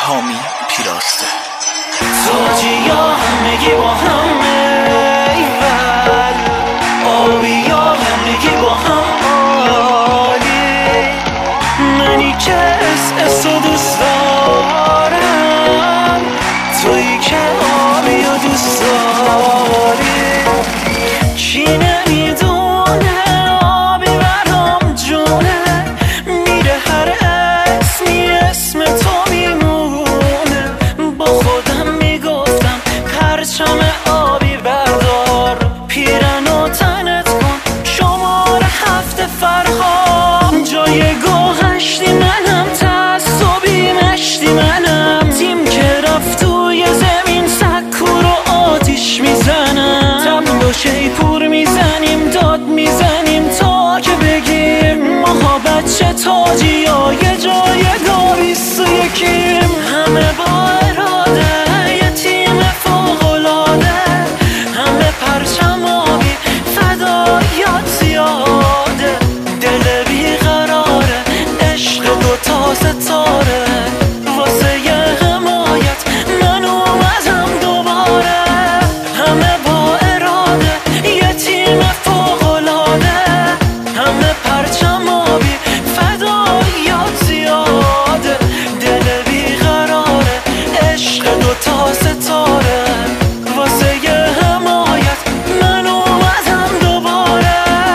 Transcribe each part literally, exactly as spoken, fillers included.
حامی پیراسته. تاجی ها همگی با همه ایول، آبی ها همگی با هم عالی. منی که اس اس و دوست دارم، تویی که آبی و دوست داری. کی نمیدونه آبی برام جونه، میره هر اسمی اسم تو میمونه. با خودم میگفتم پرچم آبی بردار، پیرن و تنت کن شماره هفت فرهام. جای گوهشتی منم، تعصبی مشتی منم، تیم که رفت توی زمین سکو رو آتیش میزنم. تبل و شیپور میزنیم، داد میزنیم تا که بگیم ماها بچه تاجی ها یه جای گاویست و یکیم. همه با اراده یه تیم فوق‌العاده، همه پرچم آبی فدایات زیاده. دل بیقراره عشق دوتا ستاره، واسه یه حمایت من اومدم دوباره. همه با اراده یه تیم فوق‌العاده، همه پرچم آبی فدایات زیاده. دل بیقراره عشق دوتا ستاره، واسه یه حمایت من اومدم دوباره.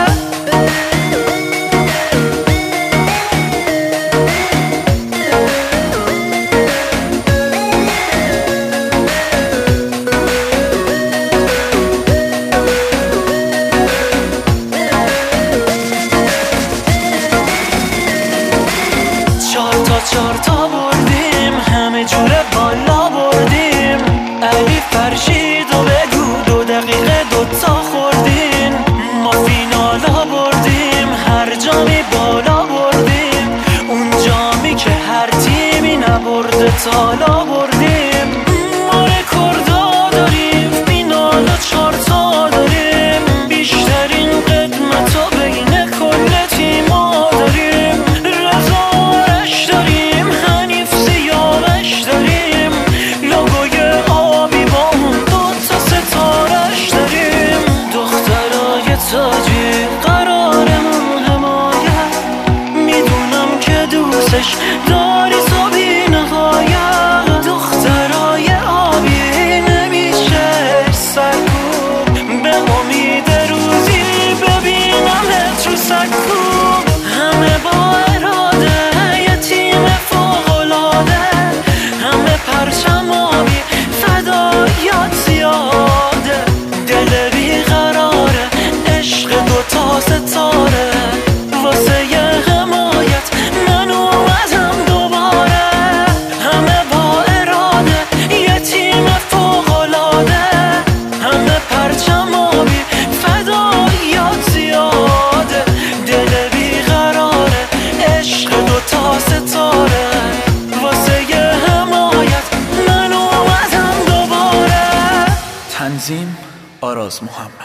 چهار تا چهار تا بردیم، همه جوره بالا بردیم. علی فرشید و بگو دو دقیقه دوتا خوردیم. ما فینالا بردیم، هر جامی بالا بردیم. اون جامی که هر تیمی نبرده تالا بردیم. ما رکوردا داریم، فینالا چهار تا داریم. بیشترین قدمتو بین کل تیما داریم. رضا داریم، حنیف سیاوش داریم. لوگوی آبی با اون دوتا ستارش داریم. دخترای تاجی قرارمون حمایت، میدونم که دوستش داری تو بی نهایت. دخترای آبی نمیشه سرکوب، به امید روزی ببینمت رو سکو. همه با اراده یه تیم فوق‌العاده، همه پرچم آبی فدایات زیاده. دل بیقراره عشق دوتا ستاره، واسه یه حمایت من اومدم دوباره. همه با اراده یه تیم فوق‌العاده، همه پرچم آبی فدایات زیاده. دل بیقراره عشق دوتا ستاره، واسه یه حمایت من اومدم دوباره. تنظیم آراز محمد.